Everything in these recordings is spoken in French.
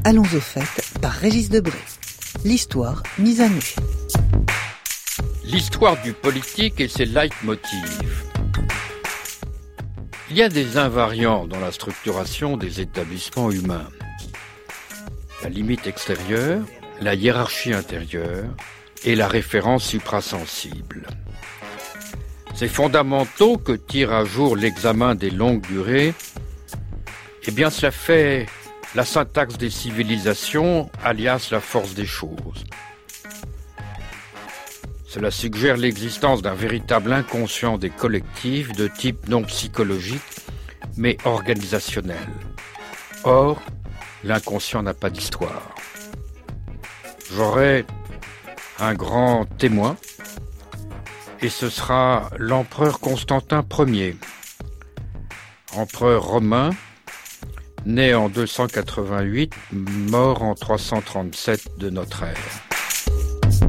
Allons au fait par Régis Debray. L'histoire mise à nu. L'histoire du politique et ses leitmotifs. Il y a des invariants dans la structuration des établissements humains. La limite extérieure, la hiérarchie intérieure et la référence suprasensible. Ces fondamentaux que tire à jour l'examen des longues durées, eh bien cela fait la syntaxe des civilisations, alias la force des choses. Cela suggère l'existence d'un véritable inconscient des collectifs de type non psychologique, mais organisationnel. Or, l'inconscient n'a pas d'histoire. J'aurai un grand témoin, et ce sera l'empereur Constantin Ier, empereur romain, né en 288, mort en 337 de notre ère.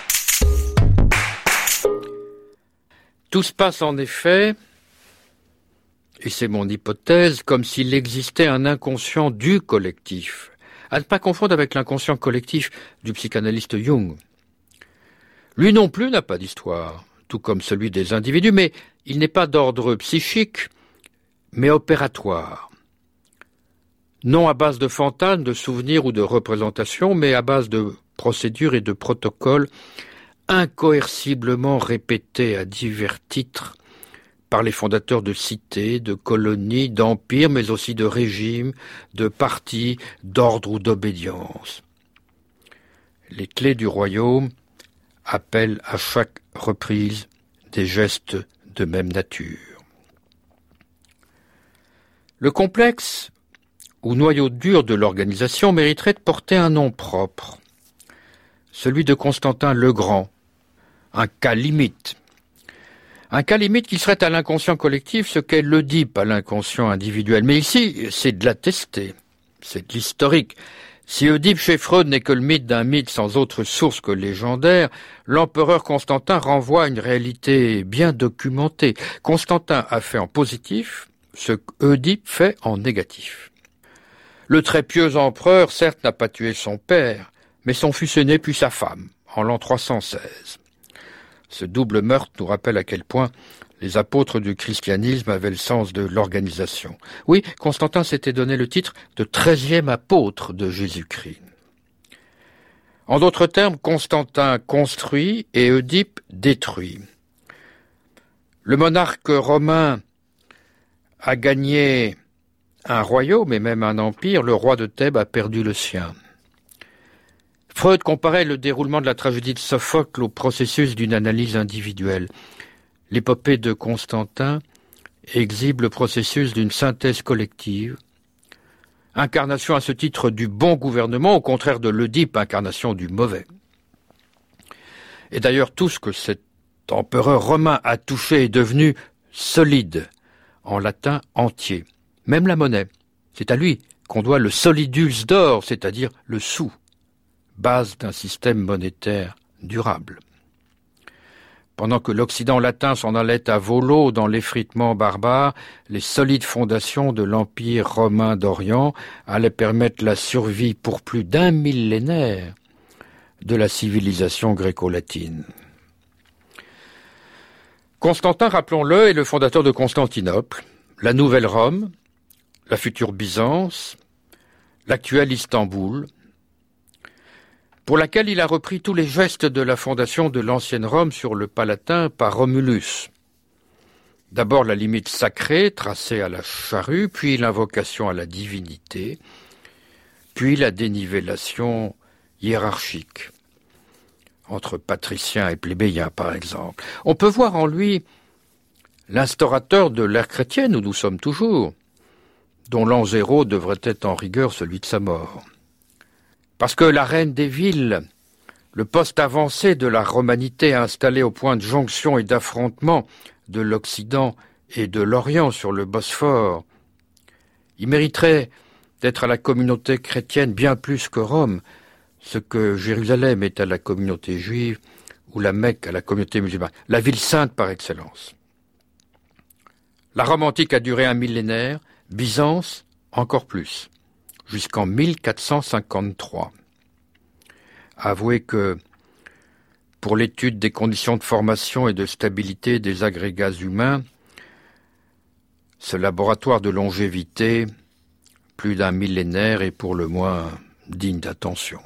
Tout se passe en effet, et c'est mon hypothèse, comme s'il existait un inconscient du collectif, à ne pas confondre avec l'inconscient collectif du psychanalyste Jung. Lui non plus n'a pas d'histoire, tout comme celui des individus, mais il n'est pas d'ordre psychique, mais opératoire. Non à base de fantasmes, de souvenirs ou de représentations, mais à base de procédures et de protocoles incoerciblement répétés à divers titres par les fondateurs de cités, de colonies, d'empires, mais aussi de régimes, de partis, d'ordre ou d'obédience. Les clés du royaume appellent à chaque reprise des gestes de même nature. Le complexe ou noyau dur de l'organisation mériterait de porter un nom propre, celui de Constantin le Grand, un cas limite. Un cas limite qui serait à l'inconscient collectif ce qu'est l'Oedipe à l'inconscient individuel. Mais ici, c'est de l'attesté, c'est de l'historique. Si Oedipe chez Freud n'est que le mythe d'un mythe sans autre source que légendaire, l'empereur Constantin renvoie à une réalité bien documentée. Constantin a fait en positif ce qu'Oedipe fait en négatif. Le très pieux empereur, certes, n'a pas tué son père, mais son fils aîné puis sa femme, en l'an 316. Ce double meurtre nous rappelle à quel point les apôtres du christianisme avaient le sens de l'organisation. Oui, Constantin s'était donné le titre de 13e apôtre de Jésus-Christ. En d'autres termes, Constantin construit et Oedipe détruit. Le monarque romain a gagné un royaume et même un empire, le roi de Thèbes a perdu le sien. Freud comparait le déroulement de la tragédie de Sophocle au processus d'une analyse individuelle. L'épopée de Constantin exhibe le processus d'une synthèse collective, incarnation à ce titre du bon gouvernement, au contraire de l'Oedipe, incarnation du mauvais. Et d'ailleurs, tout ce que cet empereur romain a touché est devenu solide, en latin entier. Même la monnaie, c'est à lui qu'on doit le solidus d'or, c'est-à-dire le sou, base d'un système monétaire durable. Pendant que l'Occident latin s'en allait à volo dans l'effritement barbare, les solides fondations de l'Empire romain d'Orient allaient permettre la survie pour plus d'1 millénaire de la civilisation gréco-latine. Constantin, rappelons-le, est le fondateur de Constantinople, la nouvelle Rome, la future Byzance, l'actuel Istanbul, pour laquelle il a repris tous les gestes de la fondation de l'ancienne Rome sur le Palatin par Romulus. D'abord la limite sacrée tracée à la charrue, puis l'invocation à la divinité, puis la dénivellation hiérarchique entre patriciens et plébéiens, par exemple. On peut voir en lui l'instaurateur de l'ère chrétienne où nous sommes toujours, dont l'an zéro devrait être en rigueur celui de sa mort. Parce que la reine des villes, le poste avancé de la romanité installé au point de jonction et d'affrontement de l'Occident et de l'Orient sur le Bosphore, il mériterait d'être à la communauté chrétienne bien plus que Rome, ce que Jérusalem est à la communauté juive ou la Mecque à la communauté musulmane, la ville sainte par excellence. La Rome antique a duré 1 millénaire, Byzance encore plus. jusqu'en 1453. Avouez que, pour l'étude des conditions de formation et de stabilité des agrégats humains, ce laboratoire de longévité, plus d'un millénaire, est pour le moins digne d'attention.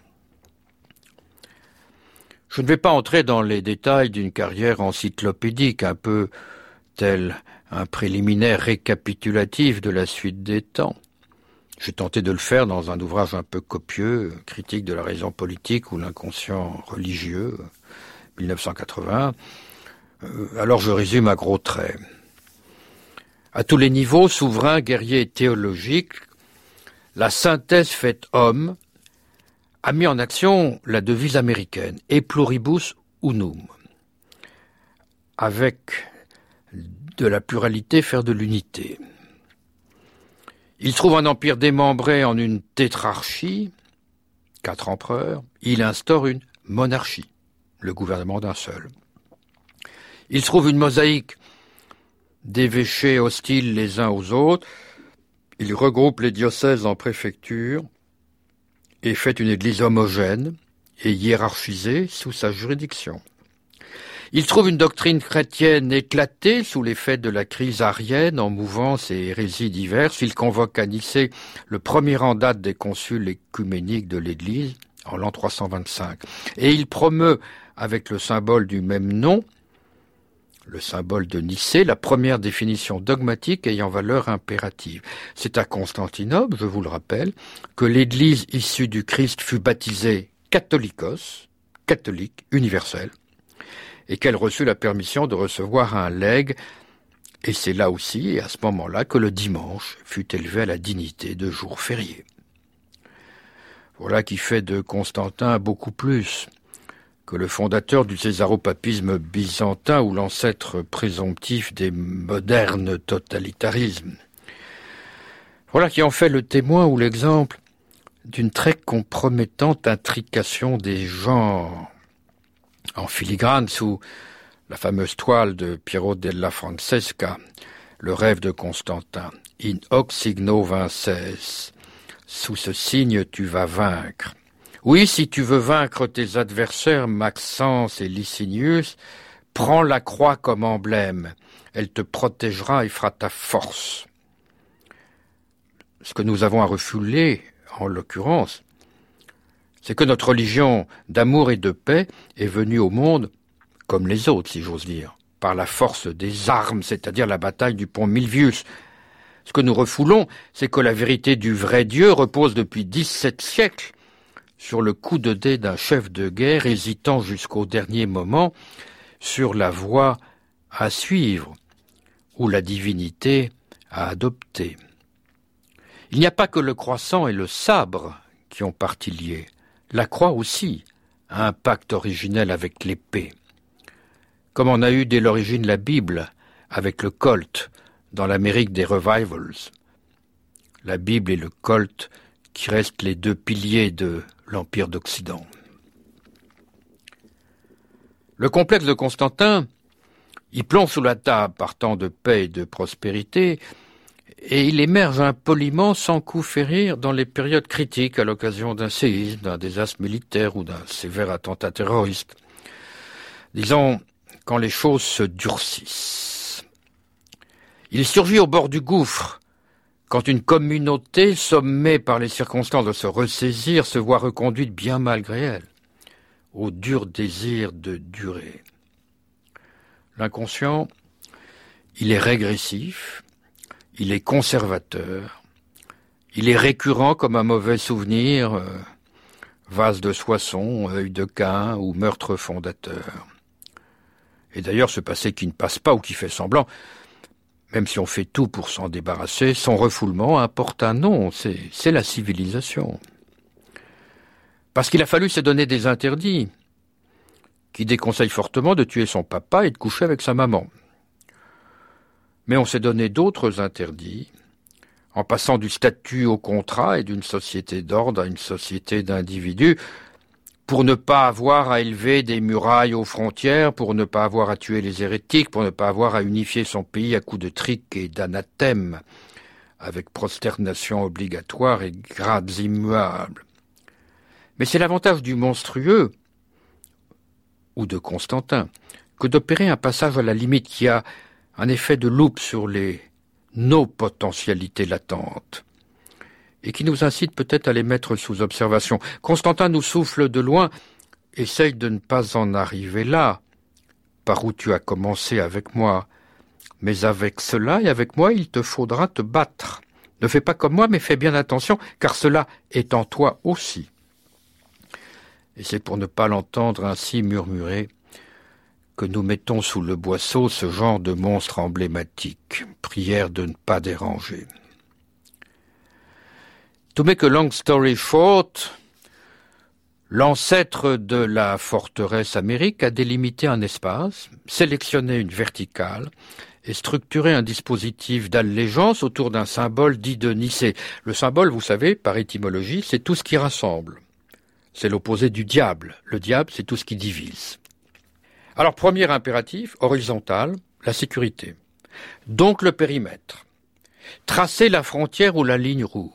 Je ne vais pas entrer dans les détails d'une carrière encyclopédique, un peu tel un préliminaire récapitulatif de la suite des temps. J'ai tenté de le faire dans un ouvrage un peu copieux, Critique de la raison politique ou l'inconscient religieux, 1980. Alors je résume à gros traits. À tous les niveaux, souverain, guerrier et théologique, la synthèse faite homme a mis en action la devise américaine « E pluribus unum », avec de la pluralité faire de l'unité. Il trouve un empire démembré en une tétrarchie, 4 empereurs. Il instaure une monarchie, le gouvernement d'un seul. Il trouve une mosaïque d'évêchés hostiles les uns aux autres. Il regroupe les diocèses en préfectures et fait une église homogène et hiérarchisée sous sa juridiction. Il trouve une doctrine chrétienne éclatée sous l'effet de la crise arienne en mouvances et hérésies diverses. Il convoque à Nicée le premier en date des consuls œcuméniques de l'Église en l'an 325. Et il promeut, avec le symbole du même nom, le symbole de Nicée, la première définition dogmatique ayant valeur impérative. C'est à Constantinople, je vous le rappelle, que l'Église issue du Christ fut baptisée catholicos, catholique, universelle, et qu'elle reçut la permission de recevoir un legs, et c'est là aussi, et à ce moment-là, que le dimanche fut élevé à la dignité de jour férié. Voilà qui fait de Constantin beaucoup plus que le fondateur du césaropapisme byzantin ou l'ancêtre présomptif des modernes totalitarismes. Voilà qui en fait le témoin ou l'exemple d'une très compromettante intrication des genres en filigrane sous la fameuse toile de Piero della Francesca, le rêve de Constantin. In hoc signo vinces, sous ce signe tu vas vaincre. Oui, si tu veux vaincre tes adversaires, Maxence et Licinius, prends la croix comme emblème. Elle te protégera et fera ta force. Ce que nous avons à refouler, en l'occurrence, c'est que notre religion d'amour et de paix est venue au monde, comme les autres, si j'ose dire, par la force des armes, c'est-à-dire la bataille du pont Milvius. Ce que nous refoulons, c'est que la vérité du vrai Dieu repose depuis 17 siècles sur le coup de dé d'un chef de guerre hésitant jusqu'au dernier moment sur la voie à suivre ou la divinité à adopter. Il n'y a pas que le croissant et le sabre qui ont partie liée. La croix aussi a un pacte originel avec l'épée, comme on a eu dès l'origine la Bible avec le Colt dans l'Amérique des revivals. La Bible et le Colt qui restent les deux piliers de l'Empire d'Occident. Le complexe de Constantin y plombe sous la table par temps de paix et de prospérité, et il émerge impoliment sans coup férir dans les périodes critiques à l'occasion d'un séisme, d'un désastre militaire ou d'un sévère attentat terroriste. Disons, quand les choses se durcissent. Il surgit au bord du gouffre, quand une communauté, sommée par les circonstances de se ressaisir, se voit reconduite bien malgré elle, au dur désir de durer. L'inconscient, il est régressif, il est conservateur, il est récurrent comme un mauvais souvenir, vase de Soissons, œil de Caïn ou meurtre fondateur. Et d'ailleurs, ce passé qui ne passe pas ou qui fait semblant, même si on fait tout pour s'en débarrasser, son refoulement importe un nom, c'est la civilisation. Parce qu'il a fallu se donner des interdits, qui déconseillent fortement de tuer son papa et de coucher avec sa maman. Mais on s'est donné d'autres interdits, en passant du statut au contrat et d'une société d'ordre à une société d'individus, pour ne pas avoir à élever des murailles aux frontières, pour ne pas avoir à tuer les hérétiques, pour ne pas avoir à unifier son pays à coups de triques et d'anathèmes, avec prosternation obligatoire et grades immuables. Mais c'est l'avantage du monstrueux, ou de Constantin, que d'opérer un passage à la limite qui a un effet de loupe sur nos potentialités latentes, et qui nous incite peut-être à les mettre sous observation. Constantin nous souffle de loin, essaye de ne pas en arriver là, par où tu as commencé avec moi. Mais avec cela et avec moi, il te faudra te battre. Ne fais pas comme moi, mais fais bien attention, car cela est en toi aussi. Et c'est pour ne pas l'entendre ainsi murmurer que nous mettons sous le boisseau ce genre de monstre emblématique. Prière de ne pas déranger. To make a long story short, l'ancêtre de la forteresse Amérique a délimité un espace, sélectionné une verticale et structuré un dispositif d'allégeance autour d'un symbole dit de Nicée. Le symbole, vous savez, par étymologie, c'est tout ce qui rassemble. C'est l'opposé du diable. Le diable, c'est tout ce qui divise. Alors, premier impératif, horizontal, la sécurité. Donc le périmètre. Tracer la frontière ou la ligne rouge.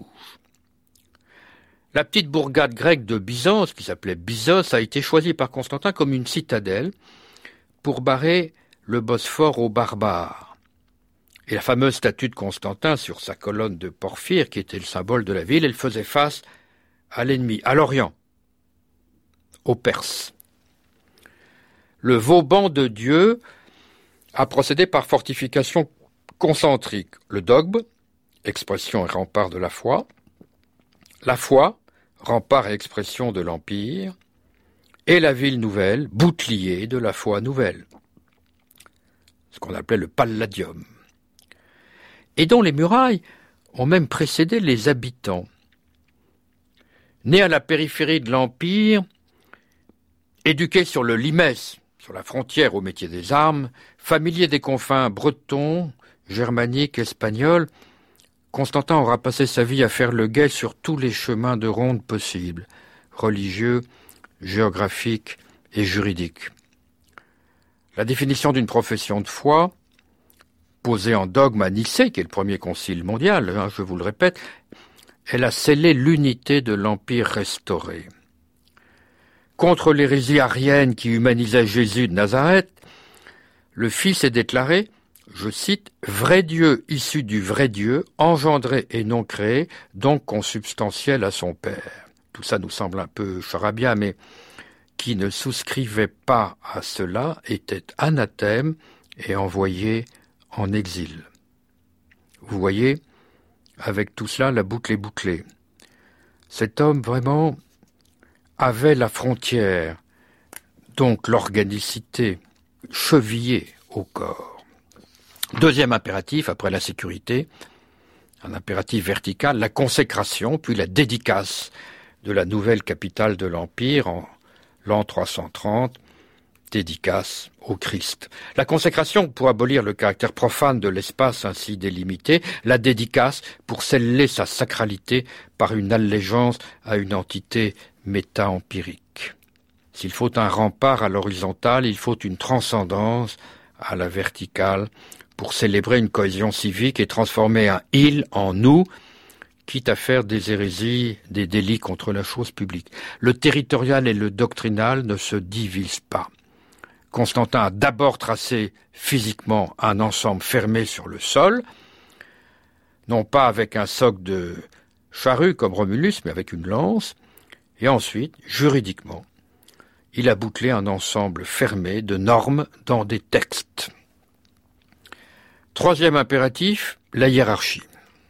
La petite bourgade grecque de Byzance, qui s'appelait Byzos, a été choisie par Constantin comme une citadelle pour barrer le Bosphore aux barbares. Et la fameuse statue de Constantin sur sa colonne de porphyre, qui était le symbole de la ville, elle faisait face à l'ennemi, à l'Orient, aux Perses. Le Vauban de Dieu a procédé par fortification concentrique. Le dogme, expression et rempart de la foi, rempart et expression de l'Empire, et la ville nouvelle, bouclier de la foi nouvelle, ce qu'on appelait le Palladium, et dont les murailles ont même précédé les habitants. Né à la périphérie de l'Empire, éduqué sur le limès, sur la frontière au métier des armes, familier des confins bretons, germaniques, espagnols, Constantin aura passé sa vie à faire le guet sur tous les chemins de ronde possibles, religieux, géographiques et juridiques. La définition d'une profession de foi, posée en dogme à Nicée, qui est le premier concile mondial, je vous le répète, elle a scellé l'unité de l'Empire restauré. Contre l'hérésie arienne qui humanisait Jésus de Nazareth, le Fils est déclaré, je cite, « vrai Dieu issu du vrai Dieu, engendré et non créé, donc consubstantiel à son Père ». Tout ça nous semble un peu charabia, mais qui ne souscrivait pas à cela était anathème et envoyé en exil. Vous voyez, avec tout cela, la boucle est bouclée. Cet homme, vraiment, avait la frontière, donc l'organicité, chevillée au corps. Deuxième impératif, après la sécurité, un impératif vertical, la consécration, puis la dédicace de la nouvelle capitale de l'Empire en l'an 330, dédicace au Christ. La consécration pour abolir le caractère profane de l'espace ainsi délimité, la dédicace pour sceller sa sacralité par une allégeance à une entité méta-empirique. S'il faut un rempart à l'horizontale, il faut une transcendance à la verticale pour célébrer une cohésion civique et transformer un « il » en « nous », quitte à faire des hérésies, des délits contre la chose publique. Le territorial et le doctrinal ne se divisent pas. Constantin a d'abord tracé physiquement un ensemble fermé sur le sol, non pas avec un soc de charrue comme Romulus, mais avec une lance, et ensuite, juridiquement, il a bouclé un ensemble fermé de normes dans des textes. Troisième impératif, la hiérarchie.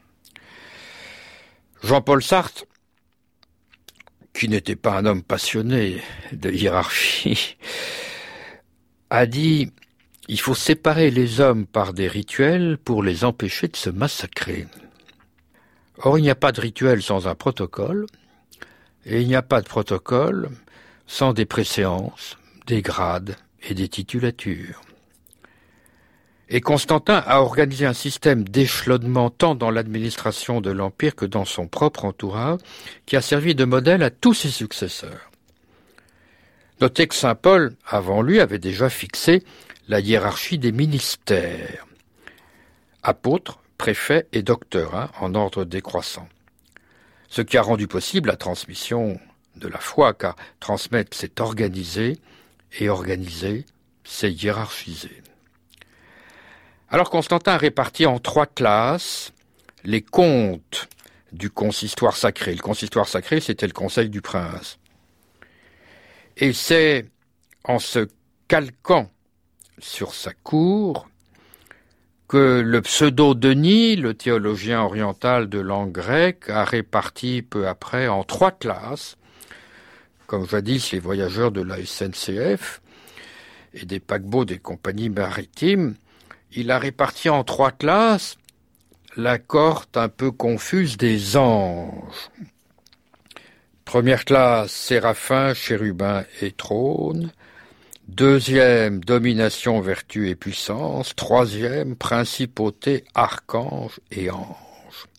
Jean-Paul Sartre, qui n'était pas un homme passionné de hiérarchie, a dit « Il faut séparer les hommes par des rituels pour les empêcher de se massacrer ». Or, il n'y a pas de rituel sans un protocole, et il n'y a pas de protocole sans des préséances, des grades et des titulatures. Et Constantin a organisé un système d'échelonnement tant dans l'administration de l'Empire que dans son propre entourage, qui a servi de modèle à tous ses successeurs. Notez que saint Paul, avant lui, avait déjà fixé la hiérarchie des ministères. Apôtres, préfet et docteur, en ordre décroissant. Ce qui a rendu possible la transmission de la foi, car transmettre, c'est organiser, et organiser, c'est hiérarchiser. Alors Constantin répartit en 3 classes les comptes du consistoire sacré. Le consistoire sacré, c'était le conseil du prince. Et c'est en se calquant sur sa cour que le pseudo-Denis, le théologien oriental de langue grecque, a réparti peu après en 3 classes, comme jadis les voyageurs de la SNCF et des paquebots des compagnies maritimes. Il a réparti en 3 classes la cohorte un peu confuse des anges. Première classe, séraphins, chérubins et trônes. Deuxième, domination, vertu et puissance. Troisième, principauté, archanges et anges.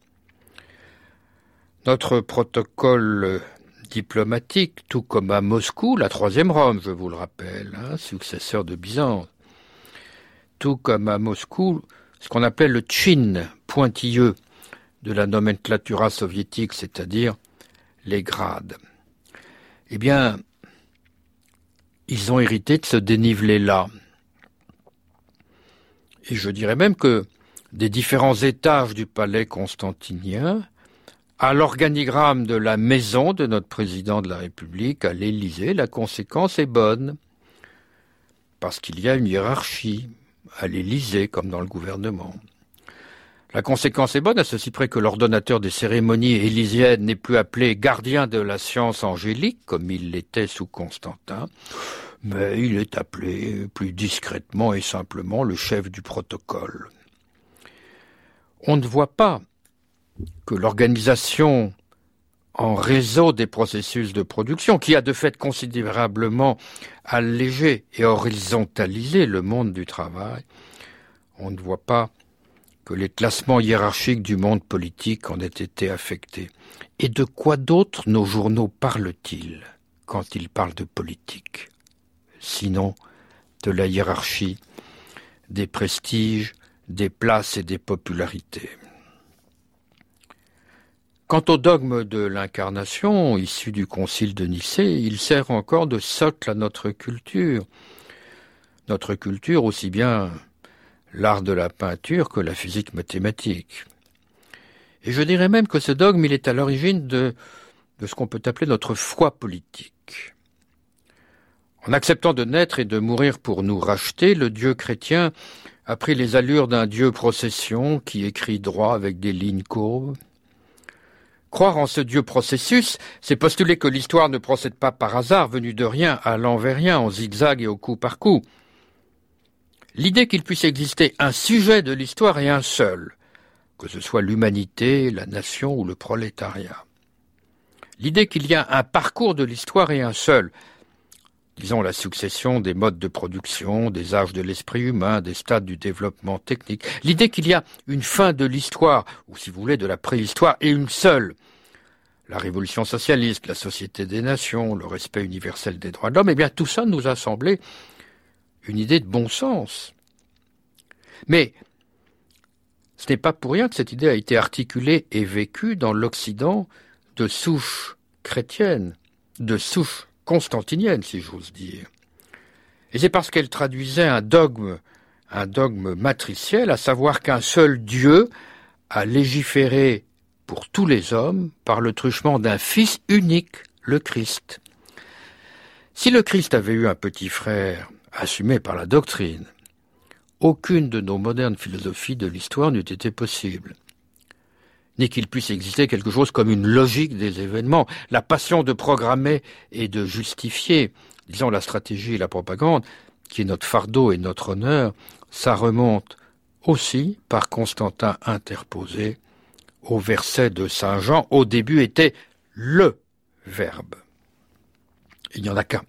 Notre protocole diplomatique, tout comme à Moscou, la 3e Rome, je vous le rappelle, successeur de Byzance, tout comme à Moscou, ce qu'on appelle le tchin pointilleux de la nomenclatura soviétique, c'est-à-dire les grades. Eh bien, ils ont hérité de ce dénivelé-là. Et je dirais même que des différents étages du palais constantinien, à l'organigramme de la maison de notre président de la République, à l'Élysée, la conséquence est bonne. Parce qu'il y a une hiérarchie à l'Élysée, comme dans le gouvernement. La conséquence est bonne, à ceci près que l'ordonnateur des cérémonies élyséennes n'est plus appelé gardien de la science angélique, comme il l'était sous Constantin, mais il est appelé plus discrètement et simplement le chef du protocole. On ne voit pas que l'organisation en réseau des processus de production, qui a de fait considérablement allégé et horizontalisé le monde du travail, on ne voit pas que les classements hiérarchiques du monde politique en aient été affectés. Et de quoi d'autre nos journaux parlent-ils quand ils parlent de politique? Sinon de la hiérarchie, des prestiges, des places et des popularités. Quant au dogme de l'incarnation, issu du concile de Nicée, il sert encore de socle à notre culture. Notre culture, aussi bien l'art de la peinture que la physique mathématique. Et je dirais même que ce dogme, il est à l'origine de ce qu'on peut appeler notre foi politique. En acceptant de naître et de mourir pour nous racheter, le Dieu chrétien a pris les allures d'un Dieu procession qui écrit droit avec des lignes courbes. Croire en ce Dieu processus, c'est postuler que l'histoire ne procède pas par hasard, venue de rien, allant vers rien, en zigzag et au coup par coup. L'idée qu'il puisse exister un sujet de l'histoire et un seul, que ce soit l'humanité, la nation ou le prolétariat. L'idée qu'il y a un parcours de l'histoire et un seul, disons la succession des modes de production, des âges de l'esprit humain, des stades du développement technique. L'idée qu'il y a une fin de l'histoire, ou si vous voulez de la préhistoire, et une seule. La révolution socialiste, la société des nations, le respect universel des droits de l'homme, eh bien tout ça nous a semblé une idée de bon sens. Mais ce n'est pas pour rien que cette idée a été articulée et vécue dans l'Occident de souche chrétienne, de souche constantinienne, si j'ose dire. Et c'est parce qu'elle traduisait un dogme matriciel, à savoir qu'un seul Dieu a légiféré pour tous les hommes par le truchement d'un Fils unique, le Christ. Si le Christ avait eu un petit frère assumé par la doctrine, aucune de nos modernes philosophies de l'histoire n'eût été possible. Ni qu'il puisse exister quelque chose comme une logique des événements, la passion de programmer et de justifier, disons la stratégie et la propagande, qui est notre fardeau et notre honneur, ça remonte aussi, par Constantin interposé, au verset de Saint Jean, au début était le Verbe. Il n'y en a qu'un.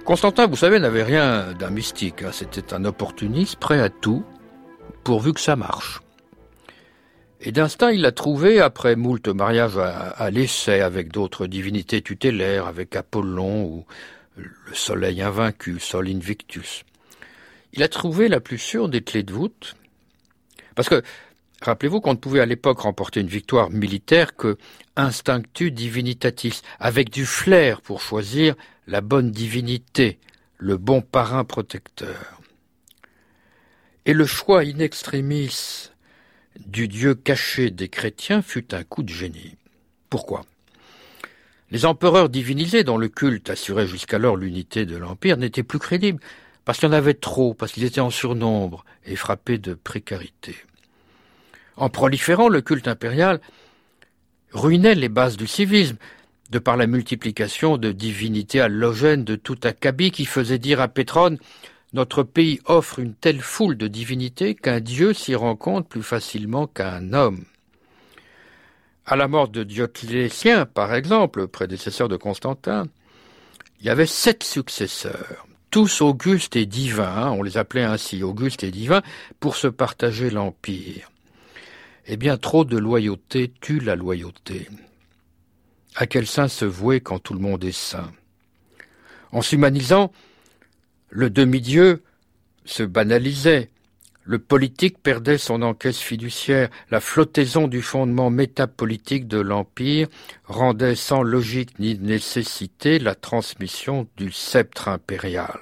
Constantin, vous savez, n'avait rien d'un mystique. C'était un opportuniste prêt à tout, pourvu que ça marche. Et d'instinct, il l'a trouvé après moult mariages à l'essai avec d'autres divinités tutélaires, avec Apollon ou le soleil invaincu, Sol Invictus. Il a trouvé la plus sûre des clés de voûte, parce que, rappelez-vous qu'on ne pouvait à l'époque remporter une victoire militaire que instinctu divinitatis, avec du flair pour choisir la bonne divinité, le bon parrain protecteur. Et le choix in extremis du Dieu caché des chrétiens fut un coup de génie. Pourquoi ? Les empereurs divinisés, dont le culte assurait jusqu'alors l'unité de l'Empire, n'étaient plus crédibles, parce qu'il y en avait trop, parce qu'ils étaient en surnombre et frappés de précarité. En proliférant, le culte impérial ruinait les bases du civisme, de par la multiplication de divinités allogènes de tout acabit qui faisait dire à Pétrone « Notre pays offre une telle foule de divinités qu'un dieu s'y rencontre plus facilement qu'un homme. » À la mort de Dioclétien, par exemple, prédécesseur de Constantin, il y avait 7 successeurs, tous augustes et divins, on les appelait ainsi, augustes et divins, pour se partager l'empire. Eh bien, trop de loyauté tue la loyauté. À quel saint se vouer quand tout le monde est saint? En s'humanisant, le demi-dieu se banalisait, le politique perdait son encaisse fiduciaire, la flottaison du fondement métapolitique de l'Empire rendait sans logique ni nécessité la transmission du sceptre impérial.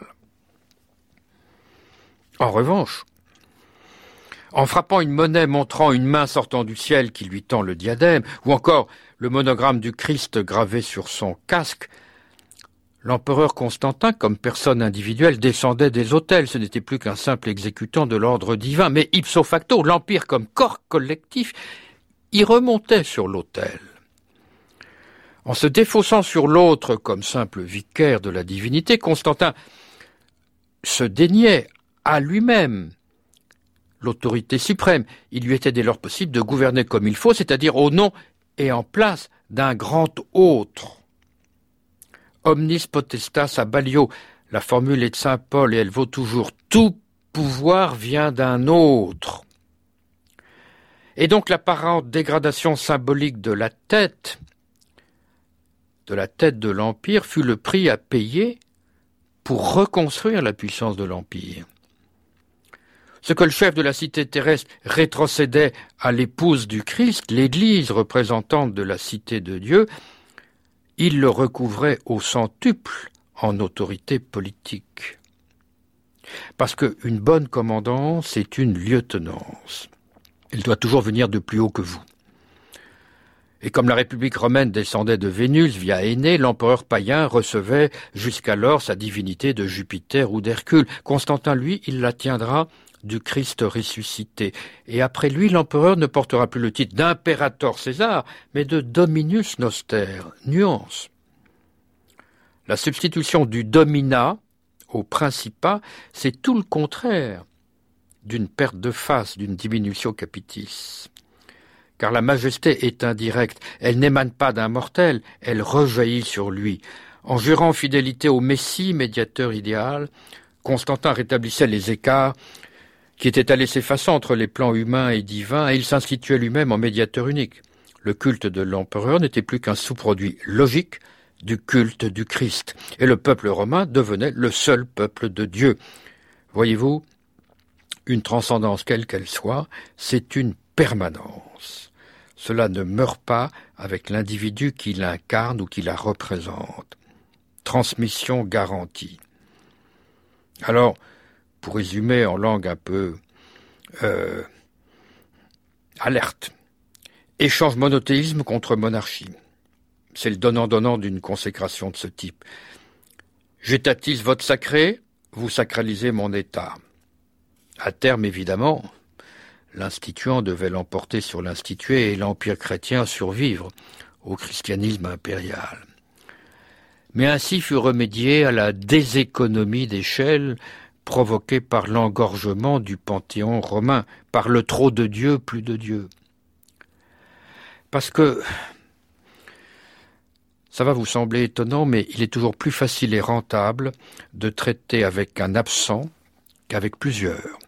En revanche, en frappant une monnaie montrant une main sortant du ciel qui lui tend le diadème, ou encore le monogramme du Christ gravé sur son casque, l'empereur Constantin, comme personne individuelle, descendait des autels. Ce n'était plus qu'un simple exécutant de l'ordre divin, mais ipso facto, l'Empire comme corps collectif y remontait sur l'autel. En se défaussant sur l'autre comme simple vicaire de la divinité, Constantin se déniait à lui-même l'autorité suprême. Il lui était dès lors possible de gouverner comme il faut, c'est-à-dire au nom et en place d'un grand autre. Omnis potestas a Ballio, la formule est de saint Paul et elle vaut toujours. Tout pouvoir vient d'un autre. Et donc l'apparente dégradation symbolique de la tête de l'Empire fut le prix à payer pour reconstruire la puissance de l'Empire. Ce que le chef de la cité terrestre rétrocédait à l'épouse du Christ, l'Église représentante de la cité de Dieu, il le recouvrait au centuple en autorité politique. Parce qu'une bonne commandance est une lieutenance. Elle doit toujours venir de plus haut que vous. Et comme la République romaine descendait de Vénus via Énée, l'empereur païen recevait jusqu'alors sa divinité de Jupiter ou d'Hercule. Constantin, lui, il la tiendra du Christ ressuscité. Et après lui, l'empereur ne portera plus le titre d'impérator César, mais de Dominus Noster. Nuance. La substitution du dominat au principat, c'est tout le contraire d'une perte de face, d'une diminutio capitis. Car la majesté est indirecte, elle n'émane pas d'un mortel, elle rejaillit sur lui. En jurant fidélité au Messie, médiateur idéal, Constantin rétablissait les écarts qui étaient à laisser-passer entre les plans humains et divins, et il s'instituait lui-même en médiateur unique. Le culte de l'empereur n'était plus qu'un sous-produit logique du culte du Christ, et le peuple romain devenait le seul peuple de Dieu. Voyez-vous, une transcendance quelle qu'elle soit, c'est une permanence. Cela ne meurt pas avec l'individu qui l'incarne ou qui la représente. Transmission garantie. Alors, pour résumer en langue un peu alerte, échange monothéisme contre monarchie. C'est le donnant-donnant d'une consécration de ce type. J'étatise votre sacré, vous sacralisez mon état. À terme, évidemment, l'instituant devait l'emporter sur l'institué et l'empire chrétien survivre au christianisme impérial. Mais ainsi fut remédié à la déséconomie d'échelle provoquée par l'engorgement du panthéon romain, par le trop de Dieu, plus de Dieu. Parce que Ça va vous sembler étonnant, mais il est toujours plus facile et rentable de traiter avec un absent qu'avec plusieurs.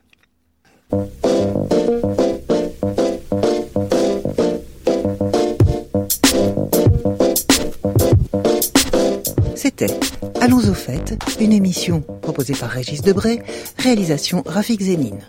C'était Allons au fait, une émission proposée par Régis Debray, réalisation Rafik Zénine.